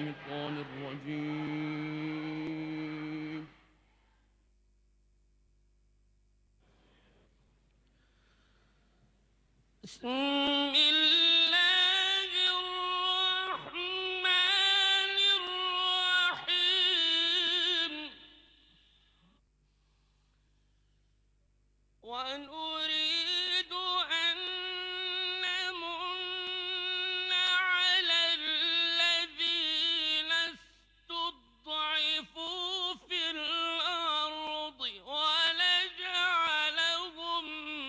الشيطان الرجيم. بسم الله الرحمن الرحيم. ونريد أن نمن على الذين استضعفوا في الأرض ونجعلهم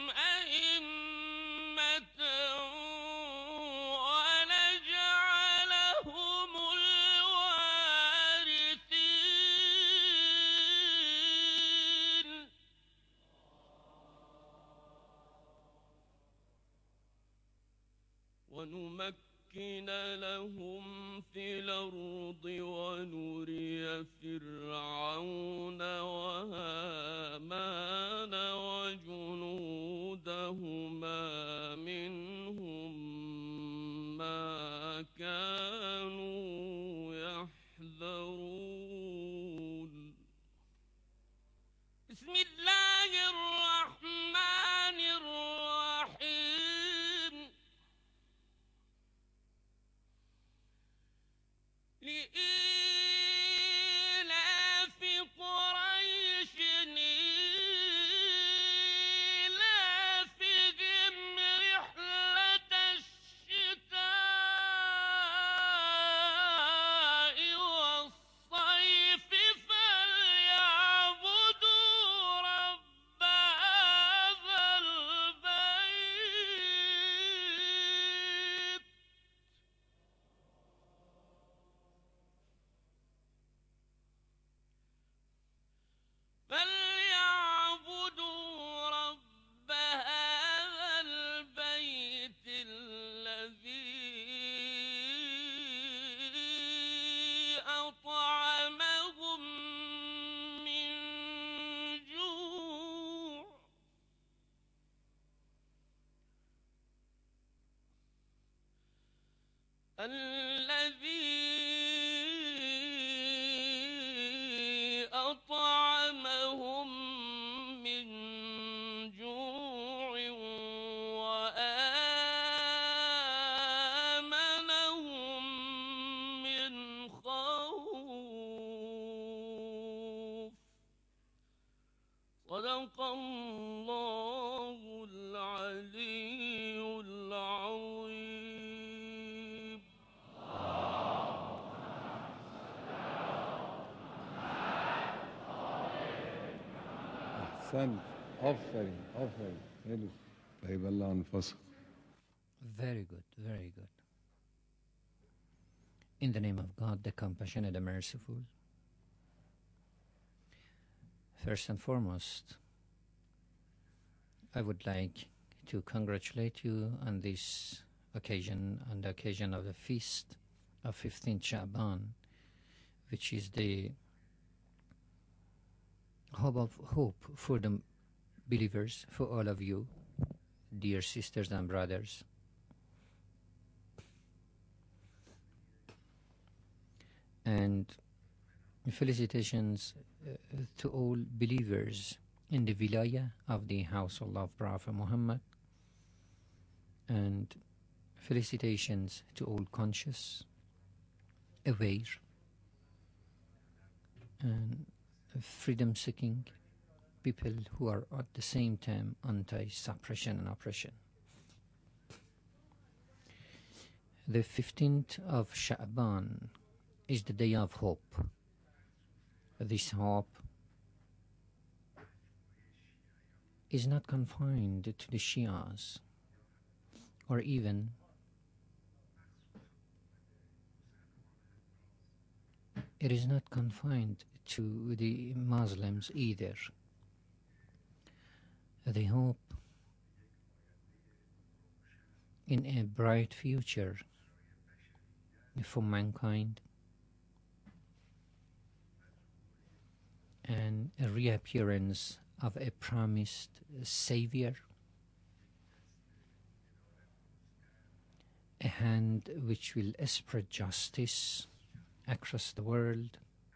أئمة ونجعلهم الوارثين ونمكن لهم في الأرض ونري فرعون وهامان وجنودهما منهم ما كانوا يحذرون. بسم الله الرحمن الرحيم. لإيلاف قريش إيلافهم رحلة الشتاء والصيف فليعبدوا رب هذا البيت الذي أطعمهم من جوع. الذي أطعمهم من جوع وآمنهم من خوف. صدق الله العلي العظيم. أحسنت. أفرين أفرين. حلو. طيب الله أنفسك. Very good, very good. In the name of God, the compassionate, the merciful. First and foremost, I would like to congratulate you on this occasion, on the occasion of the feast of 15th Sha'ban, which is the hope for the believers, for all of you, dear sisters and brothers. And felicitations to all believers in the Vilayah of the household of Prophet Muhammad, and felicitations to all conscious, aware, and freedom-seeking people who are at the same time anti-suppression and oppression. The 15th of Sha'ban is the day of hope. This hope is not confined to the Shias, or even it is not confined to the Muslims either. The hope in a bright future for mankind and a reappearance of a promised Savior, a hand which will spread justice across the world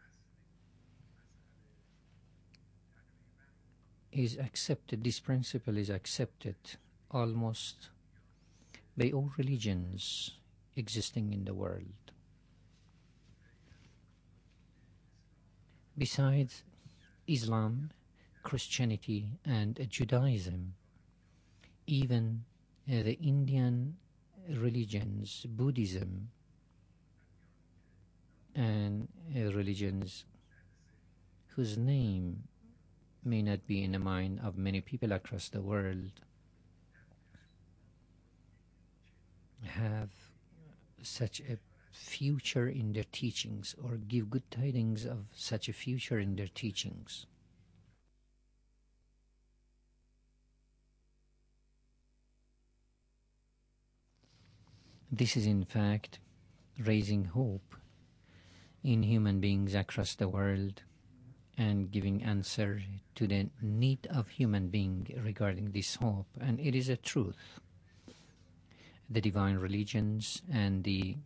is accepted, this principle is accepted almost by all religions existing in the world. Besides Islam, Christianity and Judaism, even the Indian religions, Buddhism, and religions whose name may not be in the mind of many people across the world, have such a future in their teachings, or give good tidings of such a future in their teachings. This is in fact raising hope in human beings across the world and giving answer to the need of human being regarding this hope. And it is a truth. The divine religions and the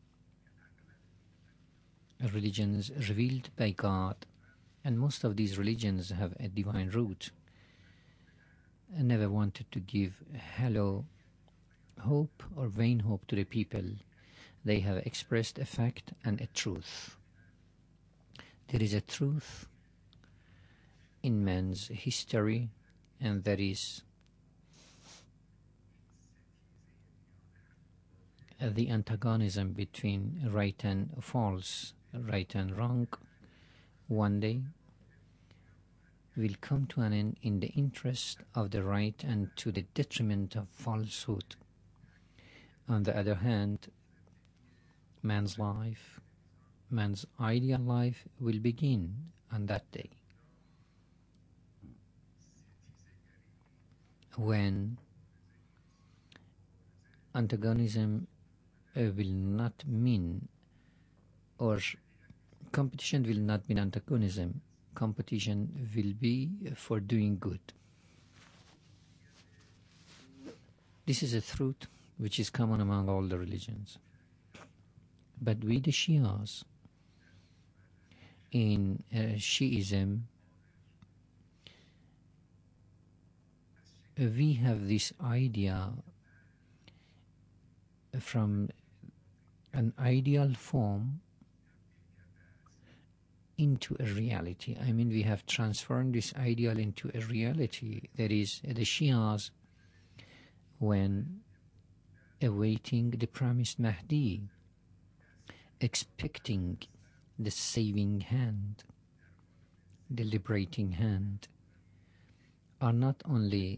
religions revealed by God, and most of these religions have a divine root, and never wanted to give hollow hope or vain hope to the people. They have expressed a fact and a truth. There is a truth in man's history, and that is the antagonism between right and false, right and wrong, one day will come to an end in the interest of the right and to the detriment of falsehood. On the other hand, man's life, man's ideal life will begin on that day, when antagonism will not mean, or competition will not mean antagonism. Competition will be for doing good. This is a truth which is common among all the religions. But we the Shias, in Shiism, we have this idea from an ideal form into a reality. I mean, we have transformed this ideal into a reality. That is, the Shias, when awaiting the promised Mahdi, expecting the saving hand, the liberating hand, are not only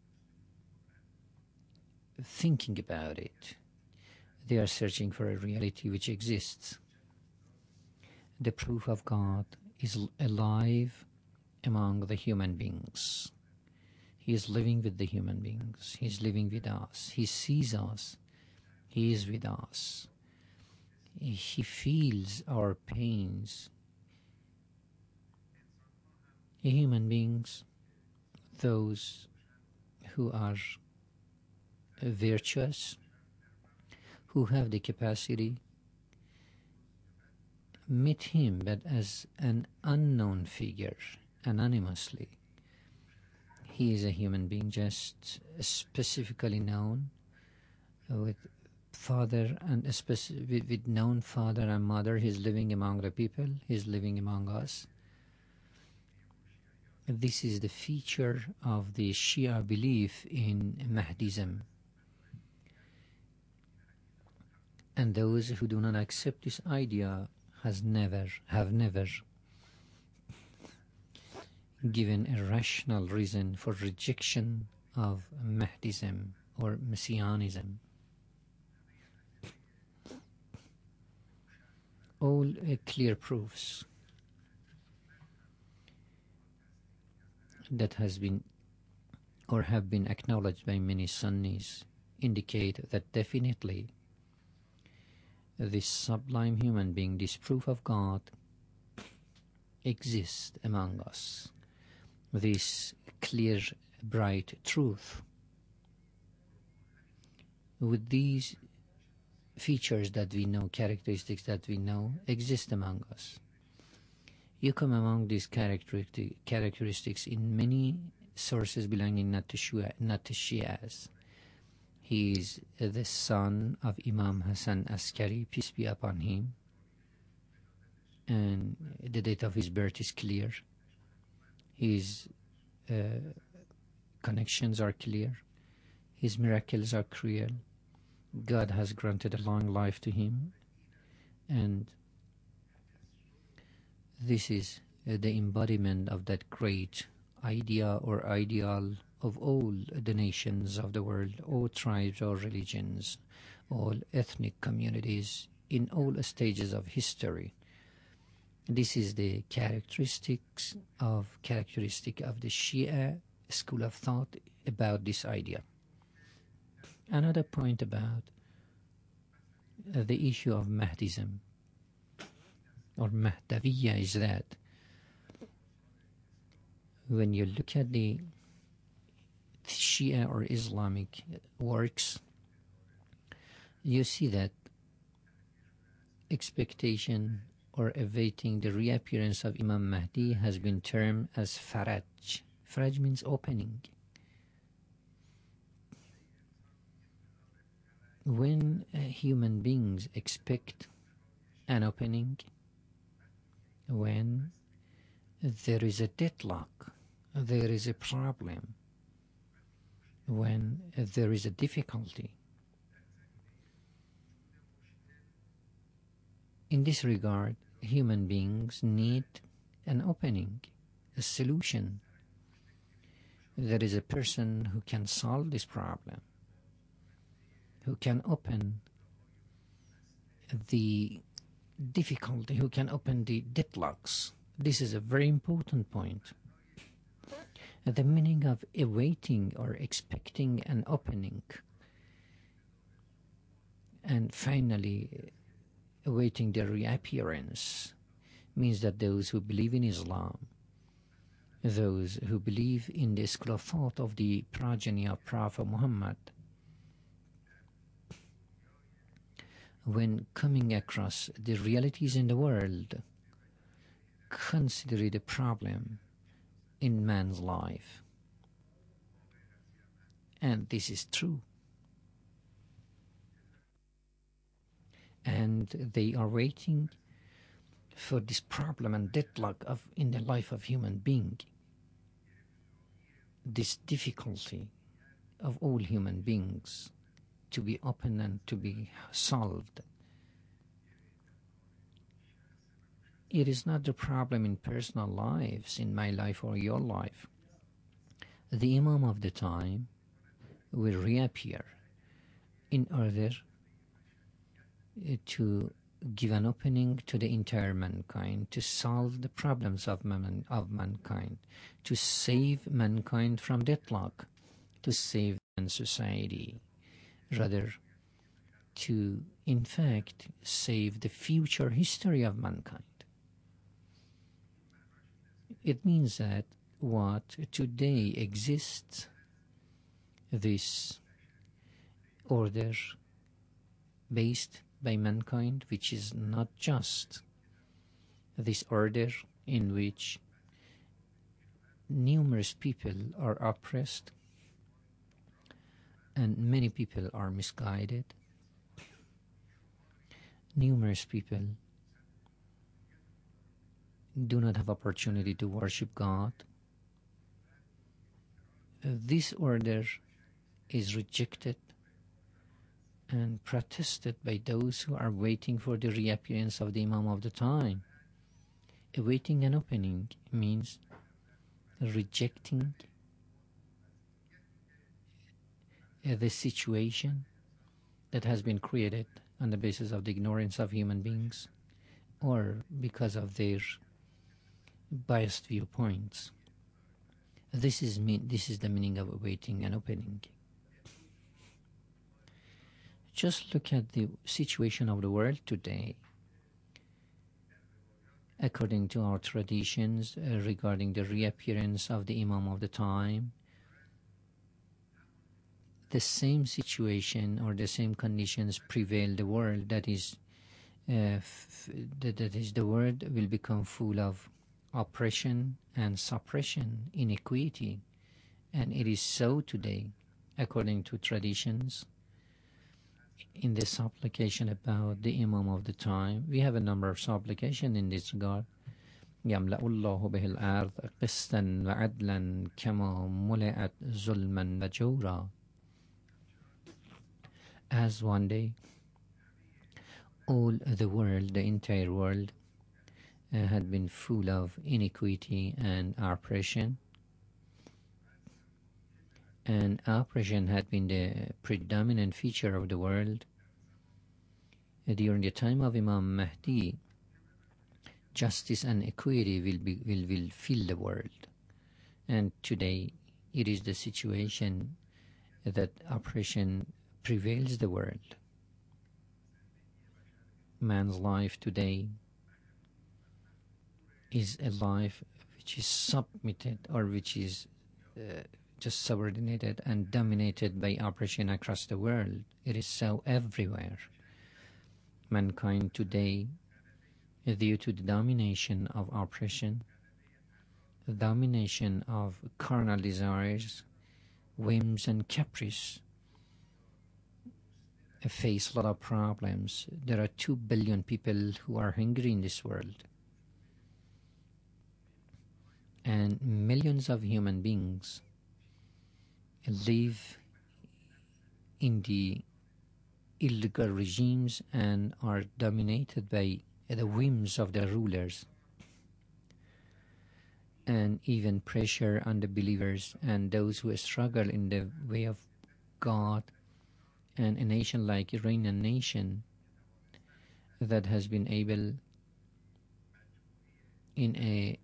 thinking about it, they are searching for a reality which exists. The proof of God is alive among the human beings. He is living with the human beings. He is living with us. He sees us. He is with us. He feels our pains. Human beings, those who are virtuous, who have the capacity, meet him but as an unknown figure, anonymously. He is a human being, just specifically known, with father and with known father and mother. He is living among the people. He is living among us. This is the feature of the Shia belief in Mahdism. And those who do not accept this idea have never given a rational reason for rejection of Mahdism or Messianism. All clear proofs that has been or have been acknowledged by many Sunnis indicate that definitely this sublime human being, this proof of God, exists among us. This clear, bright truth. With these features that we know, characteristics that we know, exist among us. You come among these characteristics in many sources belonging not to Shias. He is the son of Imam Hassan Askari, peace be upon him, and the date of his birth is clear. His connections are clear. His miracles are clear. God has granted a long life to him, and this is the embodiment of that great idea or ideal of all the nations of the world, all tribes, all religions, all ethnic communities, in all stages of history. This is the characteristic of the Shia school of thought about this idea. Another point about the issue of Mahdism or Mahdaviya is that when you look at the Shia or Islamic works, you see that expectation or awaiting the reappearance of Imam Mahdi has been termed as Faraj. Faraj means opening. When human beings expect an opening, when there is a deadlock, there is a problem, when there is a difficulty, in this regard, human beings need an opening, a solution. There is a person who can solve this problem, who can open the difficulty, who can open the deadlocks. This is a very important point. The meaning of awaiting or expecting an opening, and finally awaiting the reappearance, means that those who believe in Islam, those who believe in the school of thought of the progeny of Prophet Muhammad, when coming across the realities in the world, consider it a problem in man's life. And this is true. And they are waiting for this problem and deadlock in the life of human being, this difficulty of all human beings to be open and to be solved. It is not the problem in personal lives, in my life or your life. The Imam of the time will reappear in order to give an opening to the entire mankind, to solve the problems of mankind, to save mankind from deadlock, to save society, rather to, in fact, save the future history of mankind. It means that what today exists, this order based by mankind, which is not just this order in which numerous people are oppressed and many people are misguided, numerous people do not have opportunity to worship God. This order is rejected and protested by those who are waiting for the reappearance of the Imam of the time. Awaiting an opening means rejecting the situation that has been created on the basis of the ignorance of human beings or because of their biased viewpoints. This is the meaning of awaiting an opening. Just look at the situation of the world today. According to our traditions regarding the reappearance of the Imam of the time, the same situation or the same conditions prevail the world, that is, that is, the world will become full of oppression and suppression, inequity. And it is so today, according to traditions. In the supplication about the Imam of the time, we have a number of supplications in this regard. يملأ الله به الأرض قسطا وعدلا كما ملئت ظلما وجورا. As one day all the world, the entire world, had been full of iniquity and oppression, and oppression had been the predominant feature of the world. During the time of Imam Mahdi, justice and equity will fill the world. And today it is the situation that oppression prevails the world. Man's life today is a life which is submitted, or which is just subordinated and dominated by oppression across the world. It is so everywhere. Mankind today, due to the domination of oppression, the domination of carnal desires, whims and caprice, face a lot of problems. There are 2 billion people who are hungry in this world, and millions of human beings live in the illegal regimes and are dominated by the whims of the rulers, and even pressure on the believers and those who struggle in the way of God. And a nation like Iranian nation that has been able, in a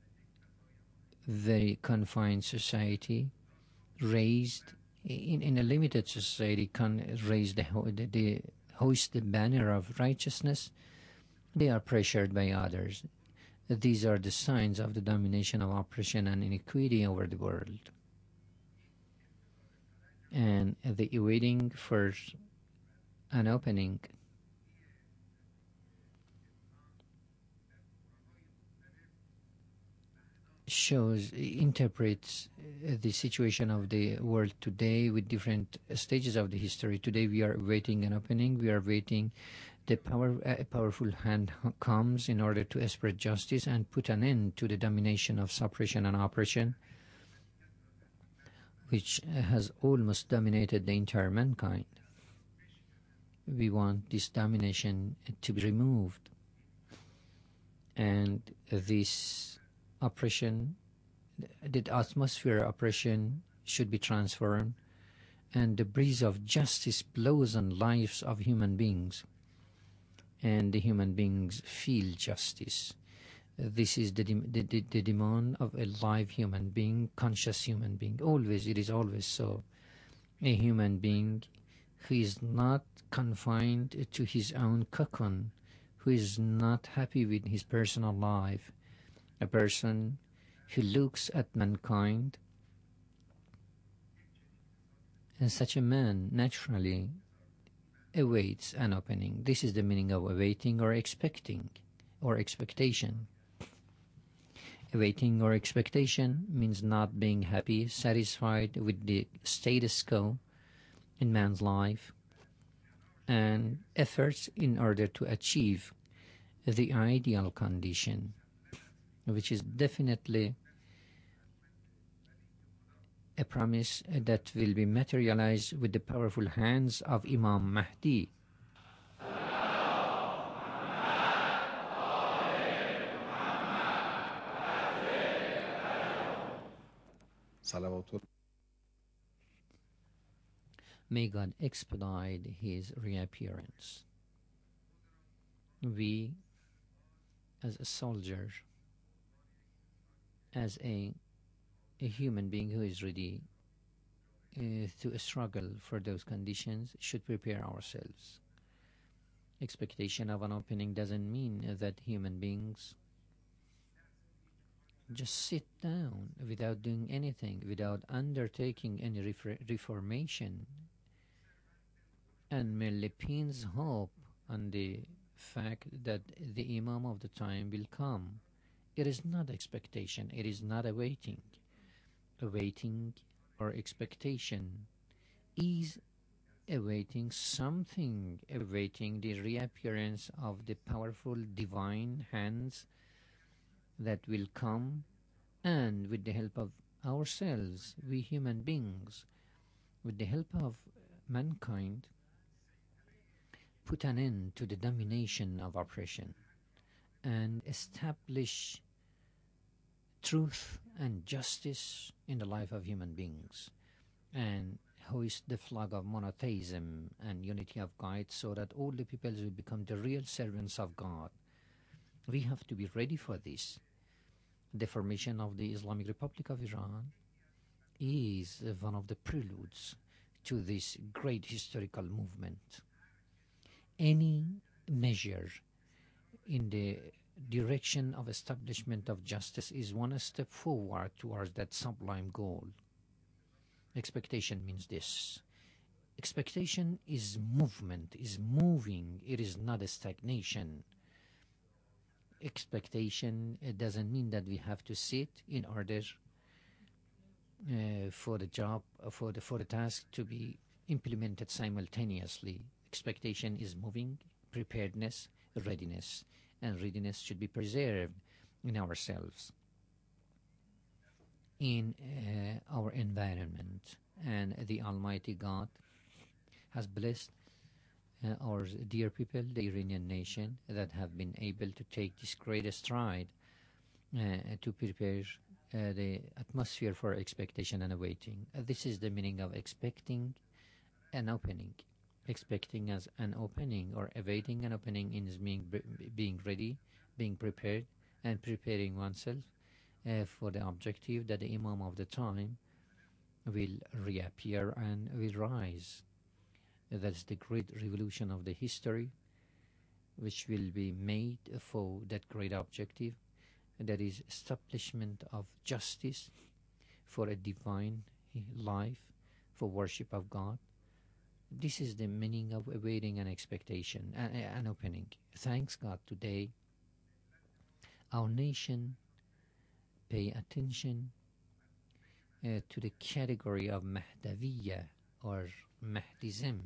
very confined society, raised in a limited society, can raise the hoist the banner of righteousness. They are pressured by others. These are the signs of the domination of oppression and inequity over the world. And the waiting for an opening interprets the situation of the world today with different stages of the history. Today we are waiting an opening. We are waiting a powerful hand comes in order to spread justice and put an end to the domination of suppression and oppression, which has almost dominated the entire mankind. We want this domination to be removed, and this oppression, the atmosphere of oppression, should be transformed, and the breeze of justice blows on lives of human beings, and the human beings feel justice. This is the demand of a live human being, conscious human being. Always, it is always so. A human being who is not confined to his own cocoon, who is not happy with his personal life, a person who looks at mankind, and such a man naturally awaits an opening. This is the meaning of awaiting or expecting or expectation. Awaiting or expectation means not being happy, satisfied with the status quo in man's life, and efforts in order to achieve the ideal condition, which is definitely a promise that will be materialized with the powerful hands of Imam Mahdi. May God expedite his reappearance. We, as a soldier, as a human being who is ready to struggle for those conditions, should prepare ourselves. Expectation of an opening doesn't mean that human beings just sit down without doing anything, without undertaking any reformation, and merely pins hope on the fact that the Imam of the time will come. It is not expectation, it is not awaiting. Awaiting or expectation is awaiting something, awaiting the reappearance of the powerful divine hands that will come, and with the help of ourselves, we human beings, with the help of mankind, put an end to the domination of oppression and establish truth and justice in the life of human beings, and hoist the flag of monotheism and unity of God, so that all the peoples will become the real servants of God. We have to be ready for this. The formation of the Islamic Republic of Iran is one of the preludes to this great historical movement. Any measure in the direction of establishment of justice is one step forward towards that sublime goal. Expectation means this. Expectation is movement, is moving, it is not a stagnation. Expectation, it doesn't mean that we have to sit in order for the job, for the task to be implemented simultaneously. Expectation is moving, preparedness, readiness, and readiness should be preserved in ourselves, in our environment. And the Almighty God has blessed our dear people, the Iranian nation, that have been able to take this great stride to prepare the atmosphere for expectation and awaiting. This is the meaning of expecting an opening. Expecting as an opening, or awaiting an opening, is being ready, being prepared, and preparing oneself for the objective that the Imam of the time will reappear and will rise. That's the great revolution of the history, which will be made for that great objective, that is establishment of justice for a divine life, for worship of God. This is the meaning of awaiting an expectation, an opening. Thanks God, today our nation pay attention to the category of Mahdawiya or Mahdism.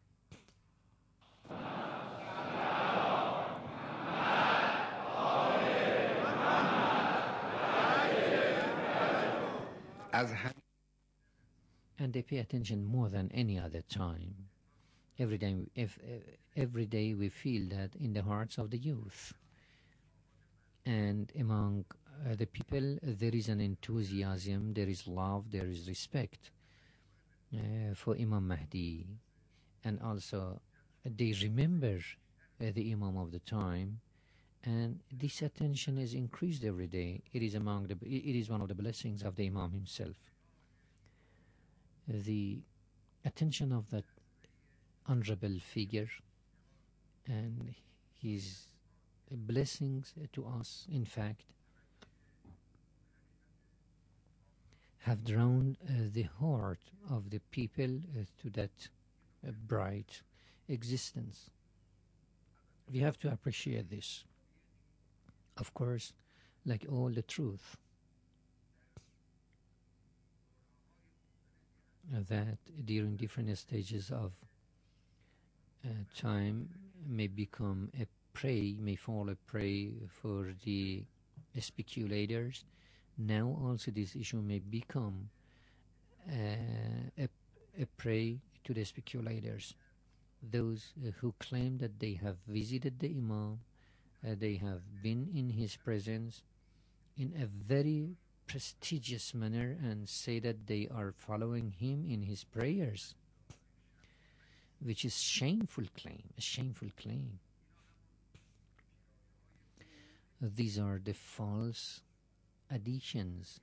And they pay attention more than any other time. Every day we feel that in the hearts of the youth and among the people, there is an enthusiasm, there is love, there is respect for Imam Mahdi, and also they remember the Imam of the time, and this attention is increased every day. It is one of the blessings of the Imam himself. The attention of that honorable figure and his blessings to us, in fact, have drawn the heart of the people to that bright existence. We have to appreciate this. Of course, like all the truth, that during different stages of time may become a prey, may fall a prey for the speculators. Now also this issue may become a prey to the speculators. Those who claim that they have visited the Imam, they have been in his presence in a very prestigious manner, and say that they are following him in his prayers, which is a shameful claim. These are the false additions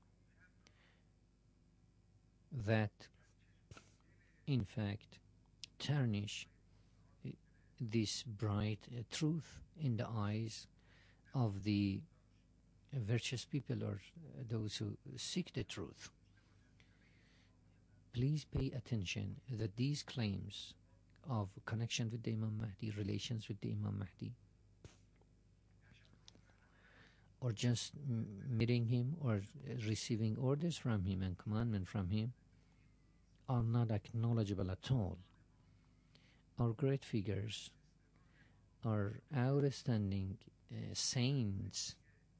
that in fact tarnish this bright truth in the eyes of the virtuous people or those who seek the truth, please pay attention that these claims of connection with the Imam Mahdi, relations with the Imam Mahdi, or just meeting him or receiving orders from him and commandment from him are not acknowledgeable at all. Our great figures, our outstanding saints,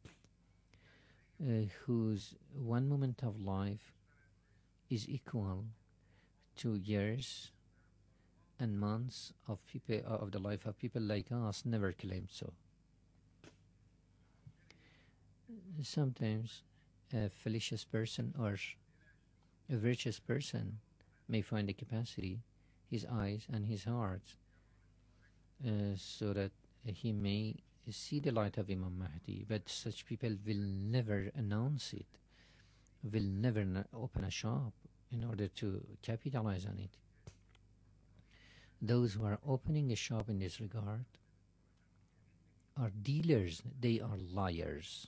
whose one moment of life is equal to years and months of people of the life of people like us, never claimed so. Sometimes a fallacious person or a virtuous person may find the capacity, his eyes and his heart, so that he may see the light of Imam Mahdi, but such people will never announce it, will never open a shop in order to capitalize on it. Those who are opening a shop in this regard are dealers, they are liars.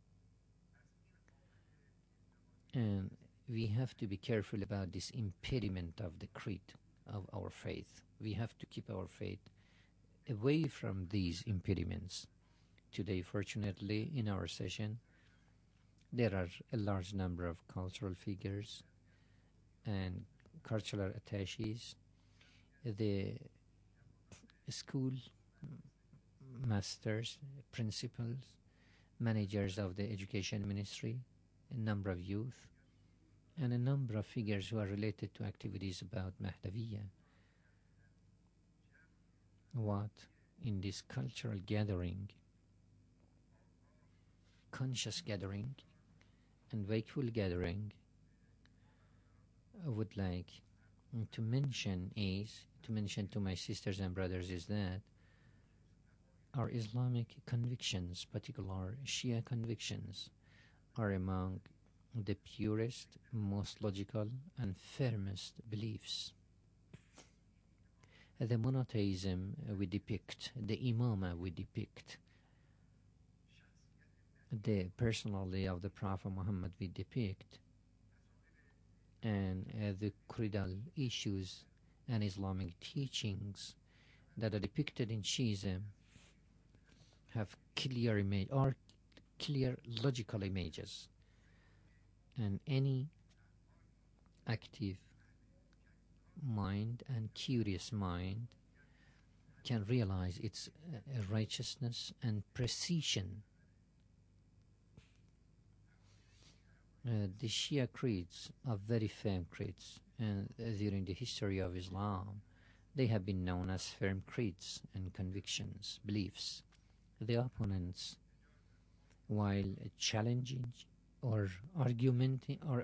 And we have to be careful about this impediment of the creed of our faith. We have to keep our faith away from these impediments. Today, fortunately, in our session, there are a large number of cultural figures and cultural attaches, the school masters, principals, managers of the education ministry, a number of youth, and a number of figures who are related to activities about Mahdaviya. What in this cultural gathering, conscious gathering, and wakeful gathering, I would like to mention to my sisters and brothers is that our Islamic convictions, particular Shia convictions, are among the purest, most logical and firmest beliefs. The monotheism we depict, the imama we depict, the personality of the Prophet Muhammad we depict, and the creedal issues and Islamic teachings that are depicted in Shiism have clear logical images, and any active mind and curious mind can realize its righteousness and precision. The Shia creeds are very firm creeds, and during the history of Islam they have been known as firm creeds and convictions, beliefs. The opponents, while challenging or arguing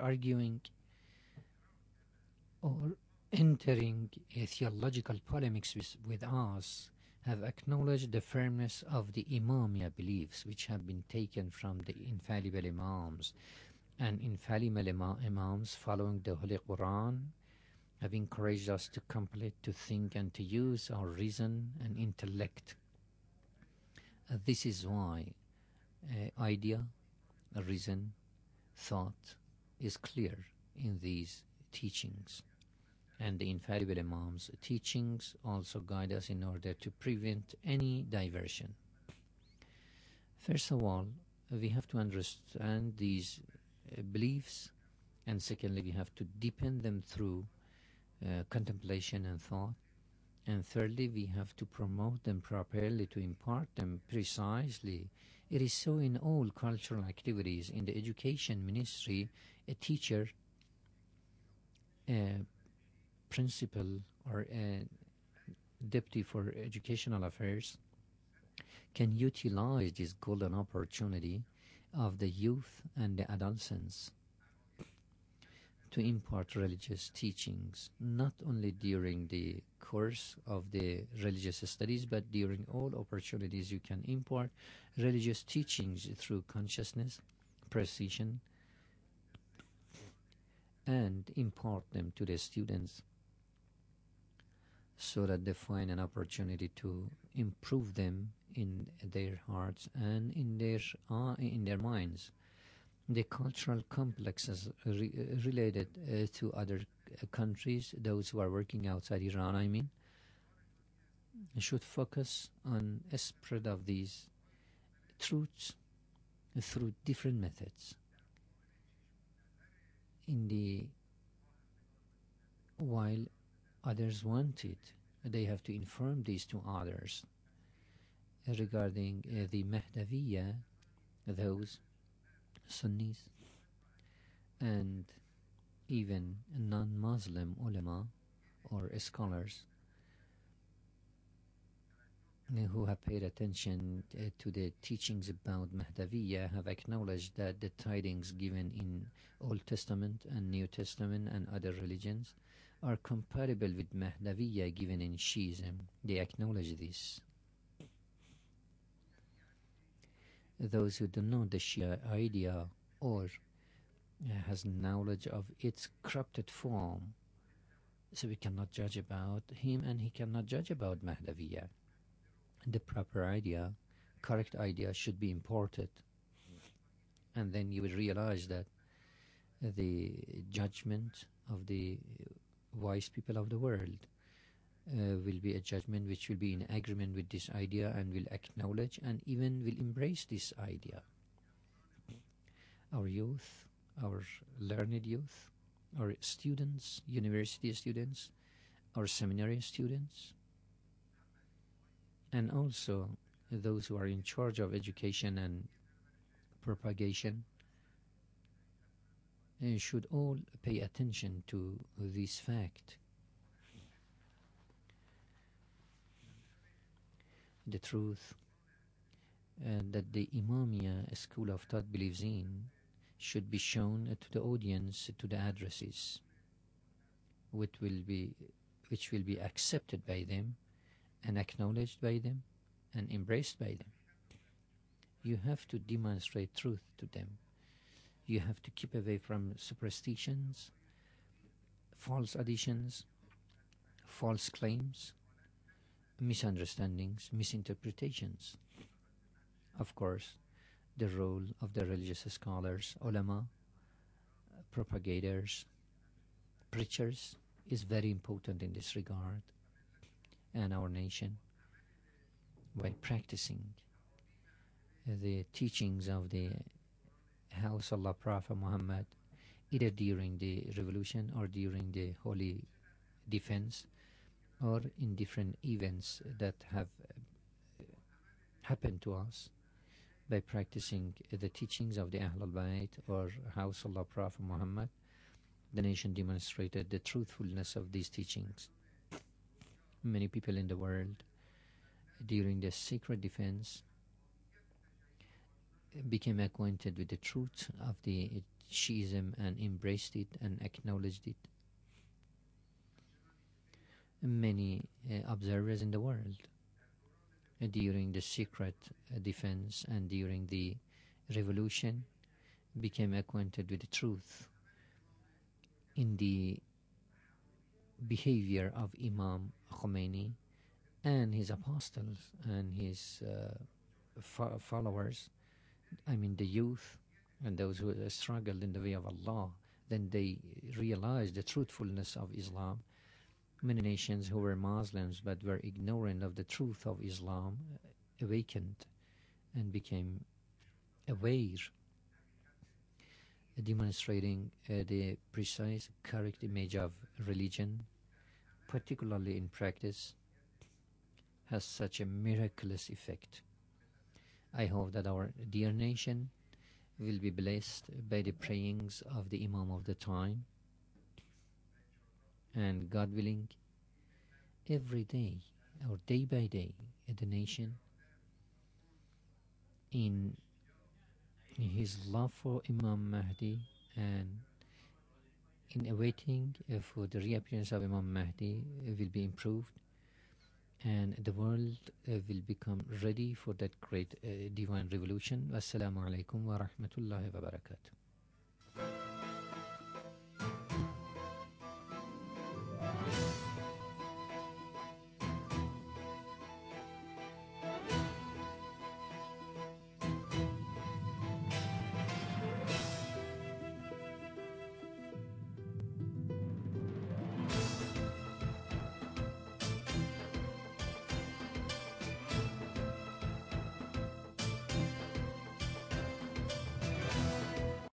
or entering a theological polemics with us, have acknowledged the firmness of the Imamiyya beliefs, which have been taken from the infallible Imams. And infallible Imams following the Holy Quran have encouraged us to complete, to think and to use our reason and intellect. This is why idea, reason, thought is clear in these teachings. And the infallible Imams' teachings also guide us in order to prevent any diversion. First of all, we have to understand these beliefs, and secondly, we have to deepen them through contemplation and thought, and thirdly, we have to promote them properly, to impart them precisely. It is so in all cultural activities. In the education ministry, a teacher, a principal, or a deputy for educational affairs can utilize this golden opportunity of the youth and the adolescents to impart religious teachings, not only during the course of the religious studies, but during all opportunities you can impart religious teachings through consciousness, precision, and impart them to the students so that they find an opportunity to improve them in their hearts and in their minds. The cultural complexes related to other countries, those who are working outside Iran, I mean, should focus on a spread of these truths through different methods. While others want it, they have to inform these to others regarding the Mahdaviya, those Sunnis and even non-Muslim ulama or scholars who have paid attention to the teachings about Mahdaviya have acknowledged that the tidings given in Old Testament and New Testament and other religions are compatible with Mahdaviya given in Shiism. They acknowledge this. Those who don't know the Shia idea or has knowledge of its corrupted form, so we cannot judge about him and he cannot judge about Mahdaviya. The proper idea, correct idea should be imported, and then you will realize that the judgment of the wise people of the world will be a judgment which will be in agreement with this idea and will acknowledge and even will embrace this idea. Our youth, our learned youth, our students, university students, our seminary students, and also those who are in charge of education and propagation should all pay attention to this fact. The truth that the Imamiyya school of thought believes in should be shown to the audience, to the addresses, which will be accepted by them and acknowledged by them and embraced by them. You have to demonstrate truth to them. You have to keep away from superstitions, false additions, false claims, misunderstandings, misinterpretations. Of course, the role of the religious scholars, ulama, propagators, preachers is very important in this regard. And our nation, by practicing the teachings of the House of Allah Prophet Muhammad, either during the revolution or during the holy defense or in different events that have happened to us, by practicing the teachings of the Ahlul Bayt or House of Allah Prophet Muhammad, the nation demonstrated the truthfulness of these teachings. Many people in the world during the sacred defense became acquainted with the truth of the Shiism and embraced it and acknowledged it. Many observers in the world during the secret defense and during the revolution became acquainted with the truth in the behavior of Imam Khomeini and his apostles and his followers, I mean the youth and those who struggled in the way of Allah. Then they realized the truthfulness of Islam. Many nations who were Muslims but were ignorant of the truth of Islam awakened and became aware, demonstrating the precise, correct image of religion, particularly in practice, has such a miraculous effect. I hope that our dear nation will be blessed by the prayings of the Imam of the time, and God willing, every day or day by day the nation, in his love for Imam Mahdi and in awaiting for the reappearance of Imam Mahdi, will be improved, and the world will become ready for that great divine revolution. Assalamu alaikum wa rahmatullahi wa barakatuh.